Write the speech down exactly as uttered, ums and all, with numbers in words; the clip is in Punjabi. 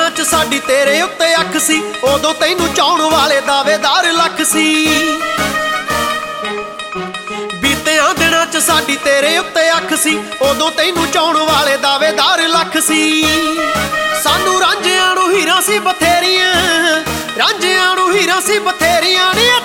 ਦਿਨਾਂ ਚ ਸਾਡੀ ਤੇਰੇ ਉੱਤੇ ਅੱਖ ਸੀ, ਉਦੋਂ ਤੈਨੂੰ ਚਾਹੁਣ ਵਾਲੇ ਦਾਅਵੇਦਾਰ ਲੱਖ ਸੀ। ਬੀਤਿਆਂ ਦਿਨਾਂ ਚ ਸਾਡੀ ਤੇਰੇ ਉੱਤੇ ਅੱਖ ਸੀ, ਉਦੋਂ ਤੈਨੂੰ ਚਾਹੁਣ ਵਾਲੇ ਦਾਅਵੇਦਾਰ ਲੱਖ ਸੀ। ਸਾਨੂੰ ਰਾਂਝਿਆਂ ਨੂੰ ਹੀਰਾਂ ਸੀ ਬਥੇਰੀਆਂ, ਰਾਂਝਿਆਂ ਨੂੰ ਹੀਰਾਂ ਸੀ ਬਥੇਰੀਆਂ ਨੀ